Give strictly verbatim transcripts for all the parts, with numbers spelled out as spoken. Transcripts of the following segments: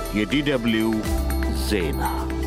የዲደብሊው ዜና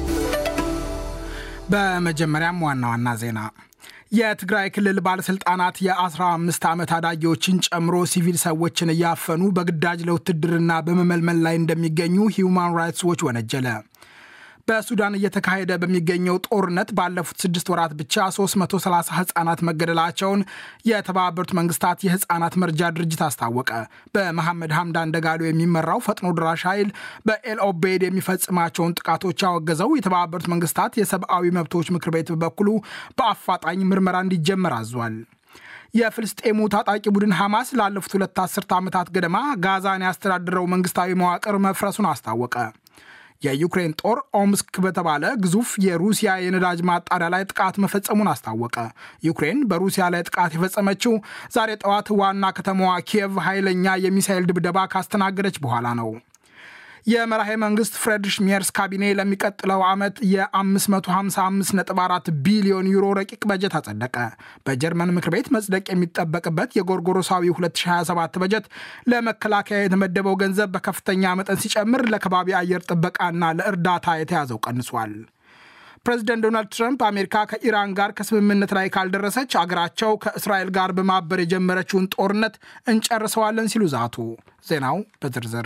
በመጀመሪያም ዋና ዋና ዜና የትግራይ ክልል ባለስልጣናት የ15 ዓመት አዳጊዎችን ጨምሮ ሲቪል ሰዎችን እያፈኑ በግዳጅ ለውትድርና በመመልመል ላይ እንደሚገኙ ሂዩማን ራይትስ ዎች ወነጀለ። በሱዳን እየተካሄደ በሚገኘው ጦርነት ባለፉት ስድስት ወራት ብቻ ሶስት መቶ ሰላሳ ህጻናት መገደላቸውን የተባበሩት መንግስታት የህጻናት መርጃ ድርጅት አስታወቀ። በመሐመድ ሐምዳን ደጋሎ የሚመራው ፈጥኖ ድራሽ ኃይል በኤል ኦቤድ የሚፈጽማቸውን ጥቃቶች ያወገዘው የተባበሩት መንግስታት የሰብአዊ መብቶች ምክር ቤት በበኩሉ በአፋጣኝ ምርመራ እንዲጀመር አዟል። የፍልስጤሙ ታጣቂ ቡድን ሐማስ ላለፉት ሁለት አስርተ ዓመታት ገደማ ጋዛን ያስተዳድረው መንግስታዊ መዋቅር መፍረሱን አስታወቀ። የዩክሬን ጦር ኦምስክ በተባለ ግዙፍ የሩሲያ የነዳጅ ማጣሪያ ላይ ጥቃት መፈጸሙን አስታወቀ። ዩክሬን በሩሲያ ላይ ጥቃት የፈጸመችው ዛሬ ጠዋት ዋና ከተማዋ ኪየቭ ኃይለኛ የሚሳኤል ድብደባ ካስተናገደች በኋላ ነው። የመራሄ መንግስት ፍሬድሪሽ ሜርስ ካቢኔ ለሚቀጥለው ዓመት የ555.4 ቢሊዮን ዩሮ ረቂቅ በጀት አጸደቀ። በጀርመን ምክር ቤት መጽደቅ የሚጠበቅበት የጎርጎሮሳዊ ሁለት ሺህ ሃያ ሰባት በጀት ለመከላከያ የተመደበው ገንዘብ በከፍተኛ መጠን ሲጨምር ለከባቢ አየር ጥበቃና ለእርዳታ የተያዘው ቀንሷል። ፕሬዚደንት ዶናልድ ትራምፕ አሜሪካ ከኢራን ጋር ከስምምነት ላይ ካልደረሰች አገራቸው ከእስራኤል ጋር በማበር የጀመረችውን ጦርነት እንጨርሰዋለን ሲሉ ዛቱ። ዜናው በዝርዝር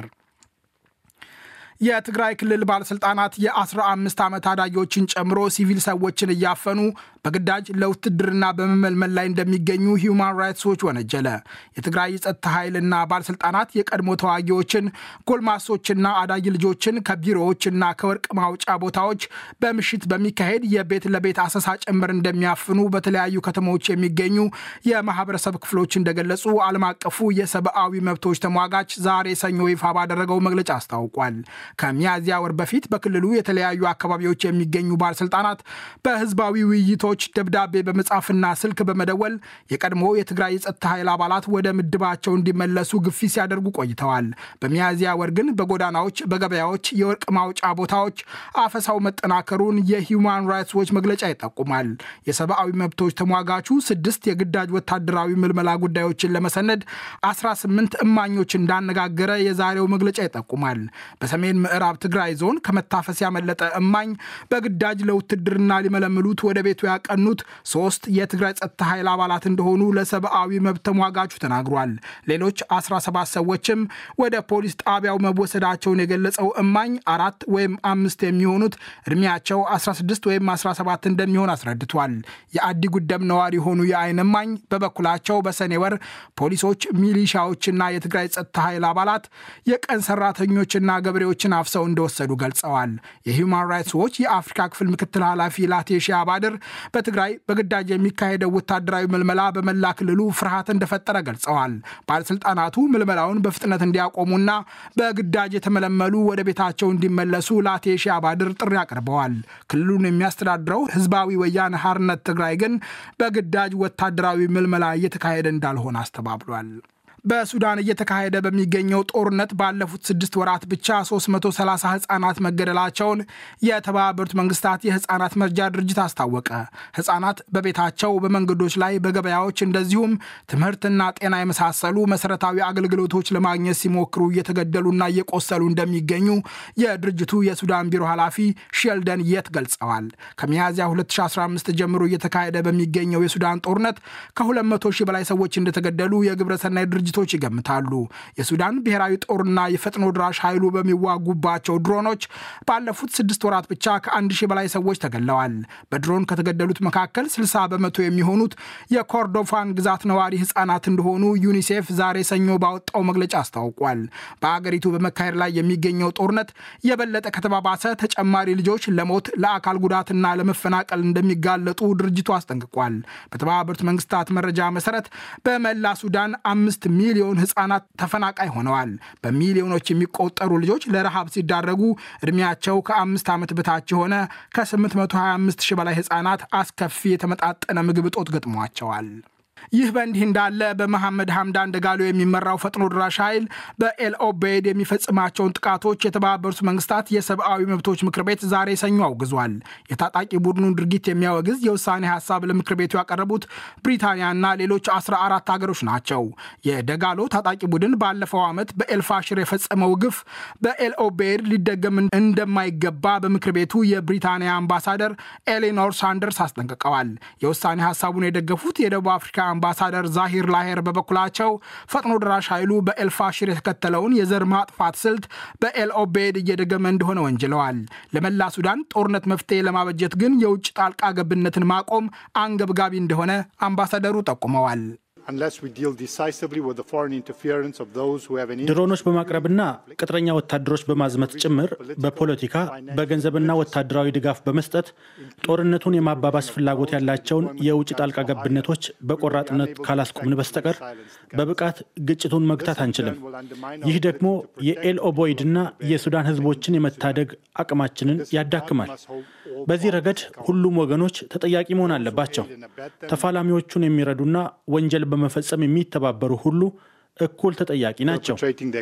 የትግራይ ክልል ባለስልጣናት የ15 ዓመት አዳጊዎችን ጨምሮ ሲቪል ሰዎችን እያፈኑ በግዳጅ ለውትድርና በመመልመል ላይ እንደሚገኙ ሂዩማን ራይትስ ዎች ወነጀለ። የትግራይ የጸጥታ ኃይልና ባለስልጣናት የቀድሞ ተዋጊዎችን፣ ጎልማሶችና አዳጊ ልጆችን ከቢሮዎችና ከወርቅ ማውጫ ቦታዎች በምሽት በሚካሄድ የቤት ለቤት አሰሳ ጭምር እንደሚያፍኑ በተለያዩ ከተሞች የሚገኙ የማህበረሰብ ክፍሎች እንደገለጹ ዓለም አቀፉ የሰብአዊ መብቶች ተሟጋች ዛሬ ሰኞ ይፋ ባደረገው መግለጫ አስታውቋል። ከሚያዝያ ወር በፊት በክልሉ የተለያዩ አካባቢዎች የሚገኙ ባለስልጣናት በህዝባዊ ውይይቶች ደብዳቤ በመጻፍና ስልክ በመደወል የቀድሞ የትግራይ የጸጥታ ኃይል አባላት ወደ ምድባቸው እንዲመለሱ ግፊት ሲያደርጉ ቆይተዋል። በሚያዝያ ወር ግን በጎዳናዎች፣ በገበያዎች፣ የወርቅ ማውጫ ቦታዎች አፈሳው መጠናከሩን የሂዩማን ራይትስ ዎች መግለጫ ይጠቁማል። የሰብአዊ መብቶች ተሟጋቹ ስድስት የግዳጅ ወታደራዊ ምልመላ ጉዳዮችን ለመሰነድ አስራ ስምንት እማኞች እንዳነጋገረ የዛሬው መግለጫ ይጠቁማል። በሰሜን ምዕራብ ትግራይ ዞን ከመታፈስ ያመለጠ እማኝ በግዳጅ ለውትድርና ሊመለምሉት ወደ ቤቱ ያቀኑት ሶስት የትግራይ ጸጥታ ኃይል አባላት እንደሆኑ ለሰብአዊ መብት ተሟጋቹ ተናግሯል። ሌሎች አስራ ሰባት ሰዎችም ወደ ፖሊስ ጣቢያው መወሰዳቸውን የገለጸው እማኝ አራት ወይም አምስት የሚሆኑት እድሜያቸው አስራ ስድስት ወይም አስራ ሰባት እንደሚሆን አስረድቷል። የአዲ ጉደም ነዋሪ የሆኑ የአይን እማኝ በበኩላቸው በሰኔ ወር ፖሊሶች፣ ሚሊሻዎችና የትግራይ ጸጥታ ኃይል አባላት የቀን ሰራተኞችና ገበሬዎችን አፍሰው እንደወሰዱ ገልጸዋል። የሂዩማን ራይትስ ዎች የአፍሪካ ክፍል ምክትል ኃላፊ ላቴሺያ ባድር በትግራይ በግዳጅ የሚካሄደው ወታደራዊ ምልመላ በመላ ክልሉ ፍርሃት እንደፈጠረ ገልጸዋል። ባለስልጣናቱ ምልመላውን በፍጥነት እንዲያቆሙና በግዳጅ የተመለመሉ ወደ ቤታቸው እንዲመለሱ ላቴሺያ ባድር ጥሪ አቅርበዋል። ክልሉን የሚያስተዳድረው ህዝባዊ ወያነ ሓርነት ትግራይ ግን በግዳጅ ወታደራዊ ምልመላ እየተካሄደ እንዳልሆነ አስተባብሏል። በሱዳን እየተካሄደ በሚገኘው ጦርነት ባለፉት ስድስት ወራት ብቻ ሶስት መቶ ሰላሳ ህጻናት መገደላቸውን የተባበሩት መንግስታት የህጻናት መርጃ ድርጅት አስታወቀ። ህጻናት በቤታቸው፣ በመንገዶች ላይ፣ በገበያዎች እንደዚሁም ትምህርትና ጤና የመሳሰሉ መሰረታዊ አገልግሎቶች ለማግኘት ሲሞክሩ እየተገደሉና እየቆሰሉ እንደሚገኙ የድርጅቱ የሱዳን ቢሮ ኃላፊ ሼልደን የት ገልጸዋል። ከሚያዝያ ሁለት ሺህ አስራ አምስት ጀምሮ እየተካሄደ በሚገኘው የሱዳን ጦርነት ከሁለት መቶ ሺህ በላይ ሰዎች እንደተገደሉ የግብረሰናይ ድርጅት ቶች ይገምታሉ። የሱዳን ብሔራዊ ጦርና የፈጥኖ ድራሽ ኃይሉ በሚዋጉባቸው ድሮኖች ባለፉት ስድስት ወራት ብቻ ከአንድ ሺህ በላይ ሰዎች ተገለዋል። በድሮን ከተገደሉት መካከል ስልሳ በመቶ የሚሆኑት የኮርዶፋን ግዛት ነዋሪ ህጻናት እንደሆኑ ዩኒሴፍ ዛሬ ሰኞ ባወጣው መግለጫ አስታውቋል። በአገሪቱ በመካሄድ ላይ የሚገኘው ጦርነት የበለጠ ከተባባሰ ተጨማሪ ልጆች ለሞት፣ ለአካል ጉዳትና ለመፈናቀል እንደሚጋለጡ ድርጅቱ አስጠንቅቋል። በተባበሩት መንግስታት መረጃ መሰረት በመላ ሱዳን አምስት ሚሊዮን ህጻናት ተፈናቃይ ሆነዋል። በሚሊዮኖች የሚቆጠሩ ልጆች ለረሃብ ሲዳረጉ እድሜያቸው ከአምስት ዓመት በታች የሆነ ከስምንት መቶ ሃያ አምስት ሺህ በላይ ህጻናት አስከፊ የተመጣጠነ ምግብ እጦት ገጥሟቸዋል። ይህ በእንዲህ እንዳለ በመሐመድ ሐምዳን ደጋሎ የሚመራው ፈጥኖ ድራሽ ኃይል በኤል ኦቤይድ የሚፈጽማቸውን ጥቃቶች የተባበሩት መንግስታት የሰብአዊ መብቶች ምክር ቤት ዛሬ ሰኞ አውግዟል። የታጣቂ ቡድኑን ድርጊት የሚያወግዝ የውሳኔ ሐሳብ ለምክር ቤቱ ያቀረቡት ብሪታንያና ሌሎች አስራ አራት ሀገሮች ናቸው። የደጋሎ ታጣቂ ቡድን ባለፈው ዓመት በኤልፋሽር የፈጸመው ግፍ በኤል ኦቤይድ ሊደገም እንደማይገባ በምክር ቤቱ የብሪታንያ አምባሳደር ኤሌኖር ሳንደርስ አስጠንቅቀዋል። የውሳኔ ሐሳቡን የደገፉት የደቡብ አፍሪካ አምባሳደር ዛሂር ላሄር በበኩላቸው ፈጥኖ ድራሽ ኃይሉ በኤልፋሽር የተከተለውን የዘር ማጥፋት ስልት በኤል ኦቤይድ እየደገመ እንደሆነ ወንጅለዋል። ለመላ ሱዳን ጦርነት መፍትሄ ለማበጀት ግን የውጭ ጣልቃ ገብነትን ማቆም አንገብጋቢ እንደሆነ አምባሳደሩ ጠቁመዋል። ድሮኖች በማቅረብና ቅጥረኛ ወታደሮች በማዝመት ጭምር በፖለቲካ በገንዘብና ወታደራዊ ድጋፍ በመስጠት ጦርነቱን የማባባስ ፍላጎት ያላቸውን የውጭ ጣልቃ ገብነቶች በቆራጥነት ካላስቆምን በስተቀር በብቃት ግጭቱን መግታት አንችልም። ይህ ደግሞ የኤል ኦቤይድና የሱዳን ህዝቦችን የመታደግ አቅማችንን ያዳክማል። በዚህ ረገድ ሁሉም ወገኖች ተጠያቂ መሆን አለባቸው። ተፋላሚዎቹን የሚረዱና ወንጀል በመፈጸም የሚተባበሩ ሁሉ እኩል ተጠያቂ ናቸው።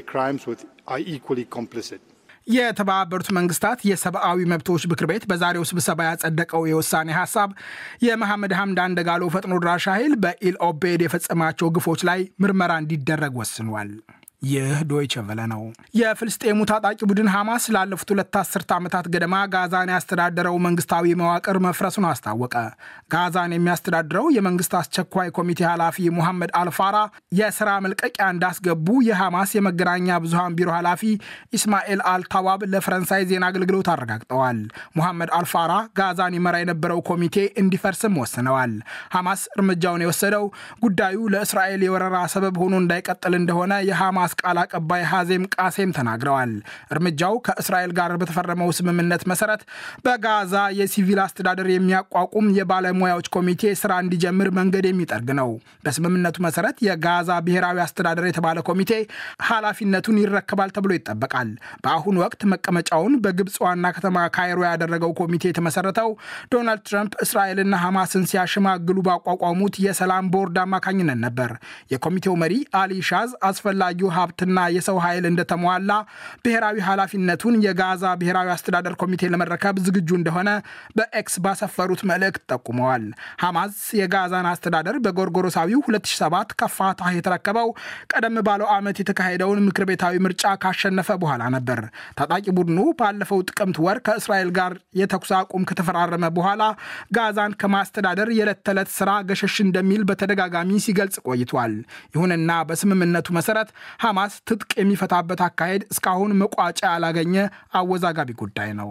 የተባበሩት መንግስታት የሰብአዊ መብቶች ምክር ቤት በዛሬው ስብሰባ ያጸደቀው የውሳኔ ሐሳብ የመሐመድ ሐምዳን ደጋሎ ፈጥኖ ድራሽ ኃይል በኤል ኦቤይድ የፈጸማቸው ግፎች ላይ ምርመራ እንዲደረግ ወስኗል። ይህ ዶይቸ ቬለ ነው። የፍልስጤሙ ታጣቂ ቡድን ሐማስ ላለፉት ሁለት አስርት ዓመታት ገደማ ጋዛን ያስተዳደረው መንግስታዊ መዋቅር መፍረሱን አስታወቀ። ጋዛን የሚያስተዳድረው የመንግስት አስቸኳይ ኮሚቴ ኃላፊ ሙሐመድ አልፋራ የሥራ መልቀቂያ እንዳስገቡ የሐማስ የመገናኛ ብዙሃን ቢሮ ኃላፊ ኢስማኤል አልታዋብ ለፈረንሳይ ዜና አገልግሎት አረጋግጠዋል። ሙሐመድ አልፋራ ጋዛን ይመራ የነበረው ኮሚቴ እንዲፈርስም ወስነዋል። ሐማስ እርምጃውን የወሰደው ጉዳዩ ለእስራኤል የወረራ ሰበብ ሆኖ እንዳይቀጥል እንደሆነ የሐማስ ቃል አቀባይ ሐዜም ቃሴም ተናግረዋል። እርምጃው ከእስራኤል ጋር በተፈረመው ስምምነት መሰረት በጋዛ የሲቪል አስተዳደር የሚያቋቁም የባለሙያዎች ኮሚቴ ስራ እንዲጀምር መንገድ የሚጠርግ ነው። በስምምነቱ መሰረት የጋዛ ብሔራዊ አስተዳደር የተባለ ኮሚቴ ኃላፊነቱን ይረከባል ተብሎ ይጠበቃል። በአሁኑ ወቅት መቀመጫውን በግብፅ ዋና ከተማ ካይሮ ያደረገው ኮሚቴ የተመሰረተው ዶናልድ ትራምፕ እስራኤልና ሐማስን ሲያሸማግሉ ባቋቋሙት የሰላም ቦርድ አማካኝነት ነበር። የኮሚቴው መሪ አሊ ሻዝ አስፈላጊው ሀብትና የሰው ኃይል እንደተሟላ ብሔራዊ ኃላፊነቱን የጋዛ ብሔራዊ አስተዳደር ኮሚቴ ለመረከብ ዝግጁ እንደሆነ በኤክስ ባሰፈሩት መልእክት ጠቁመዋል። ሐማስ የጋዛን አስተዳደር በጎርጎሮሳዊው ሁለት ሺህ ሰባት ከፋታህ የተረከበው ቀደም ባለው ዓመት የተካሄደውን ምክር ቤታዊ ምርጫ ካሸነፈ በኋላ ነበር። ታጣቂ ቡድኑ ባለፈው ጥቅምት ወር ከእስራኤል ጋር የተኩስ አቁም ከተፈራረመ በኋላ ጋዛን ከማስተዳደር የዕለት ተዕለት ስራ ገሸሽ እንደሚል በተደጋጋሚ ሲገልጽ ቆይቷል። ይሁንና በስምምነቱ መሰረት ሐማስ ትጥቅ የሚፈታበት አካሄድ እስካሁን መቋጫ ያላገኘ አወዛጋቢ ጉዳይ ነው።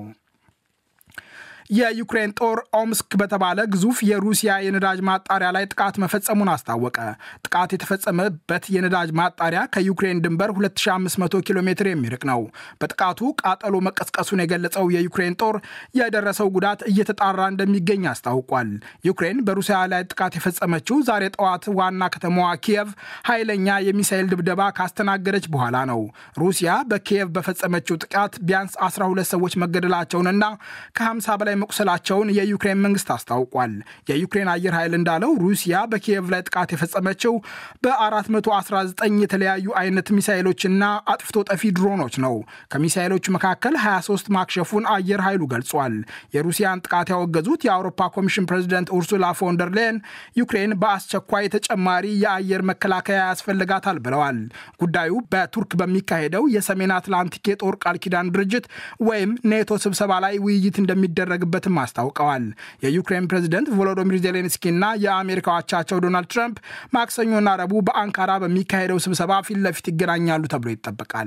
የዩክሬን ጦር ኦምስክ በተባለ ግዙፍ የሩሲያ የነዳጅ ማጣሪያ ላይ ጥቃት መፈጸሙን አስታወቀ። ጥቃት የተፈጸመበት የነዳጅ ማጣሪያ ከዩክሬን ድንበር ሁለት ሺህ አምስት መቶ ኪሎ ሜትር የሚርቅ ነው። በጥቃቱ ቃጠሎ መቀስቀሱን የገለጸው የዩክሬን ጦር የደረሰው ጉዳት እየተጣራ እንደሚገኝ አስታውቋል። ዩክሬን በሩሲያ ላይ ጥቃት የፈጸመችው ዛሬ ጠዋት ዋና ከተማዋ ኪየቭ ኃይለኛ የሚሳኤል ድብደባ ካስተናገደች በኋላ ነው። ሩሲያ በኪየቭ በፈጸመችው ጥቃት ቢያንስ አስራ ሁለት ሰዎች መገደላቸውንና ከ50 በላይ መቁሰላቸውን የዩክሬን መንግስት አስታውቋል። የዩክሬን አየር ኃይል እንዳለው ሩሲያ በኪየቭ ላይ ጥቃት የፈጸመችው በአራት መቶ አስራ ዘጠኝ የተለያዩ አይነት ሚሳኤሎችና አጥፍቶ ጠፊ ድሮኖች ነው። ከሚሳኤሎቹ መካከል ሀያ ሶስት ማክሸፉን አየር ኃይሉ ገልጿል። የሩሲያን ጥቃት ያወገዙት የአውሮፓ ኮሚሽን ፕሬዚደንት ኡርሱላ ፎንደር ሌየን ዩክሬን በአስቸኳይ ተጨማሪ የአየር መከላከያ ያስፈልጋታል ብለዋል። ጉዳዩ በቱርክ በሚካሄደው የሰሜን አትላንቲክ የጦር ቃል ኪዳን ድርጅት ወይም ኔቶ ስብሰባ ላይ ውይይት እንደሚደረግ በትም አስታውቀዋል። የዩክሬን ፕሬዝዳንት ቮሎዶሚር ዜሌንስኪ እና የአሜሪካው አቻቸው ዶናልድ ትራምፕ ማክሰኞና ረቡዕ በአንካራ በሚካሄደው ስብሰባ ፊት ለፊት ይገናኛሉ ተብሎ ይጠበቃል።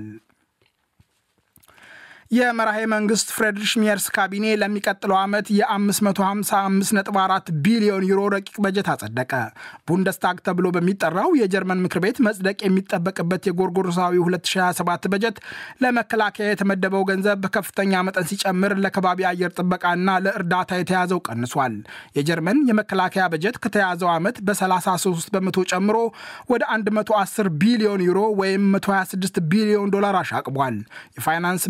የመራሄ መንግስት ፍሬድሪሽ ሜርስ ካቢኔ ለሚቀጥለው ዓመት የአምስት መቶ ሃምሳ አምስት ነጥብ አራት ቢሊዮን ዩሮ ረቂቅ በጀት አጸደቀ። ቡንደስታግ ተብሎ በሚጠራው የጀርመን ምክር ቤት መጽደቅ የሚጠበቅበት የጎርጎሮሳዊ ሁለት ሺህ ሃያ ሰባት በጀት ለመከላከያ የተመደበው ገንዘብ በከፍተኛ መጠን ሲጨምር ለከባቢ አየር ጥበቃና ለእርዳታ የተያዘው ቀንሷል። የጀርመን የመከላከያ በጀት ከተያዘው ዓመት በ33 በመቶ ጨምሮ ወደ መቶ አስር ቢሊዮን ዩሮ ወይም መቶ ሃያ ስድስት ቢሊዮን ዶላር አሻቅቧል። የፋይናንስ ሚኒስትሩ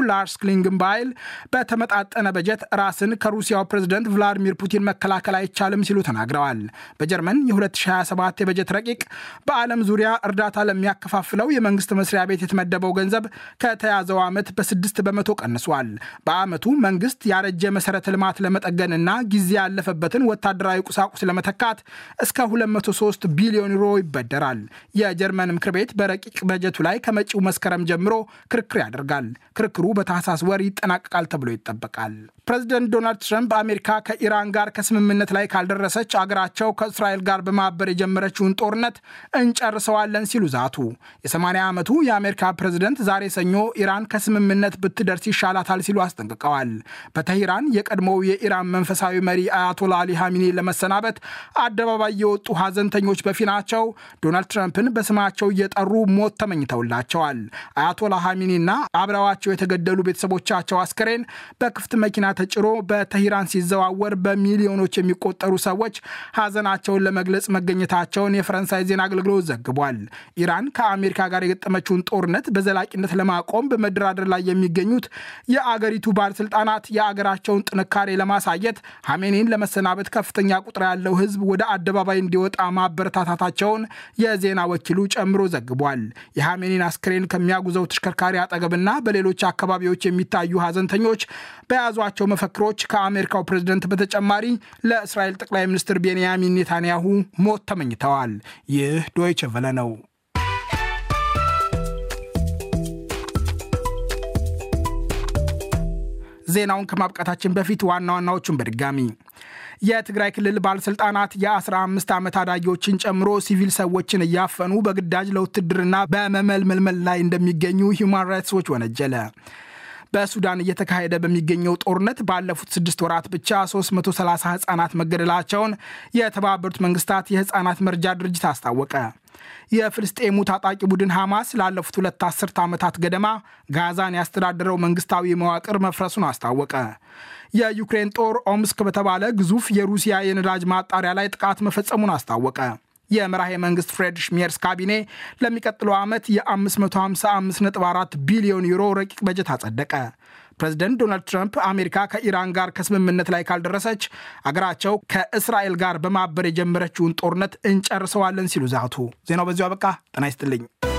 ላርስ ክሊንግንባይል በተመጣጠነ በጀት ራስን ከሩሲያው ፕሬዝዳንት ቭላዲሚር ፑቲን መከላከል አይቻልም ሲሉ ተናግረዋል። በጀርመን የ2027 የበጀት ረቂቅ በዓለም ዙሪያ እርዳታ ለሚያከፋፍለው የመንግስት መስሪያ ቤት የተመደበው ገንዘብ ከተያዘው ዓመት በስድስት በመቶ ቀንሷል። በዓመቱ መንግስት ያረጀ መሰረተ ልማት ለመጠገንና ጊዜ ያለፈበትን ወታደራዊ ቁሳቁስ ለመተካት እስከ ሁለት መቶ ሶስት ቢሊዮን ዩሮ ይበደራል። የጀርመን ምክር ቤት በረቂቅ በጀቱ ላይ ከመጪው መስከረም ጀምሮ ክርክር ያደርጋል። ክርክሩ በታህሳስ ወር ይጠናቀቃል ተብሎ ይጠበቃል። ፕሬዝዳንት ዶናልድ ትራምፕ አሜሪካ ከኢራን ጋር ከስምምነት ላይ ካልደረሰች አገራቸው ከእስራኤል ጋር በማበር የጀመረችውን ጦርነት እንጨርሰዋለን ሲሉ ዛቱ። የ80 ዓመቱ የአሜሪካ ፕሬዝዳንት ዛሬ ሰኞ ኢራን ከስምምነት ብትደርስ ይሻላታል ሲሉ አስጠንቅቀዋል። በተህራን የቀድሞው የኢራን መንፈሳዊ መሪ አያቶላ አሊ ኻሜኒ ለመሰናበት አደባባይ የወጡ ሀዘንተኞች በፊናቸው ዶናልድ ትራምፕን በስማቸው እየጠሩ ሞት ተመኝተውላቸዋል። አያቶላ ኻሜኒና አብረዋቸው የተገደሉ ቤተሰቦቻቸው አስከሬን በክፍት መኪና ተጭሮ በተህራን ሲዘዋወር በሚሊዮኖች የሚቆጠሩ ሰዎች ሀዘናቸውን ለመግለጽ መገኘታቸውን የፈረንሳይ ዜና አገልግሎት ዘግቧል። ኢራን ከአሜሪካ ጋር የገጠመችውን ጦርነት በዘላቂነት ለማቆም በመደራደር ላይ የሚገኙት የአገሪቱ ባለስልጣናት የአገራቸውን ጥንካሬ ለማሳየት ኻሜኒን ለመሰናበት ከፍተኛ ቁጥር ያለው ህዝብ ወደ አደባባይ እንዲወጣ ማበረታታታቸውን የዜና ወኪሉ ጨምሮ ዘግቧል። የኻሜኒን አስክሬን ከሚያጉዘው ተሽከርካሪ አጠገብና በሌሎች አካባቢዎች የሚታዩ ሀዘንተኞች በያዟቸው መፈክሮች ከአሜሪካው ፕሬዝዳንት በተጨማሪ ለእስራኤል ጠቅላይ ሚኒስትር ቤንያሚን ኔታንያሁ ሞት ተመኝተዋል። ይህ ዶይቼ ቬለ ነው። ዜናውን ከማብቃታችን በፊት ዋና ዋናዎቹን በድጋሚ የትግራይ ክልል ባለስልጣናት የ15 ዓመት አዳጊዎችን ጨምሮ ሲቪል ሰዎችን እያፈኑ በግዳጅ ለውትድርና በመመልመል ላይ እንደሚገኙ ሂውማን ራይትስ ዎች ወነጀለ። በሱዳን እየተካሄደ በሚገኘው ጦርነት ባለፉት ስድስት ወራት ብቻ ሶስት መቶ ሰላሳ ህጻናት መገደላቸውን የተባበሩት መንግስታት የህጻናት መርጃ ድርጅት አስታወቀ። የፍልስጤሙ ታጣቂ ቡድን ሐማስ ላለፉት ሁለት አስርት ዓመታት ገደማ ጋዛን ያስተዳደረው መንግስታዊ መዋቅር መፍረሱን አስታወቀ። የዩክሬን ጦር ኦምስክ በተባለ ግዙፍ የሩሲያ የነዳጅ ማጣሪያ ላይ ጥቃት መፈጸሙን አስታወቀ። የመራሄ መንግስት ፍሬድሪሽ ሜርስ ካቢኔ ለሚቀጥለው ዓመት የ555 ነጥብ አራት ቢሊዮን ዩሮ ረቂቅ በጀት አጸደቀ። ፕሬዝዳንት ዶናልድ ትራምፕ አሜሪካ ከኢራን ጋር ከስምምነት ላይ ካልደረሰች አገራቸው ከእስራኤል ጋር በማበር የጀመረችውን ጦርነት እንጨርሰዋለን ሲሉ ዛቱ። ዜናው በዚሁ አበቃ። ጤና ይስጥልኝ።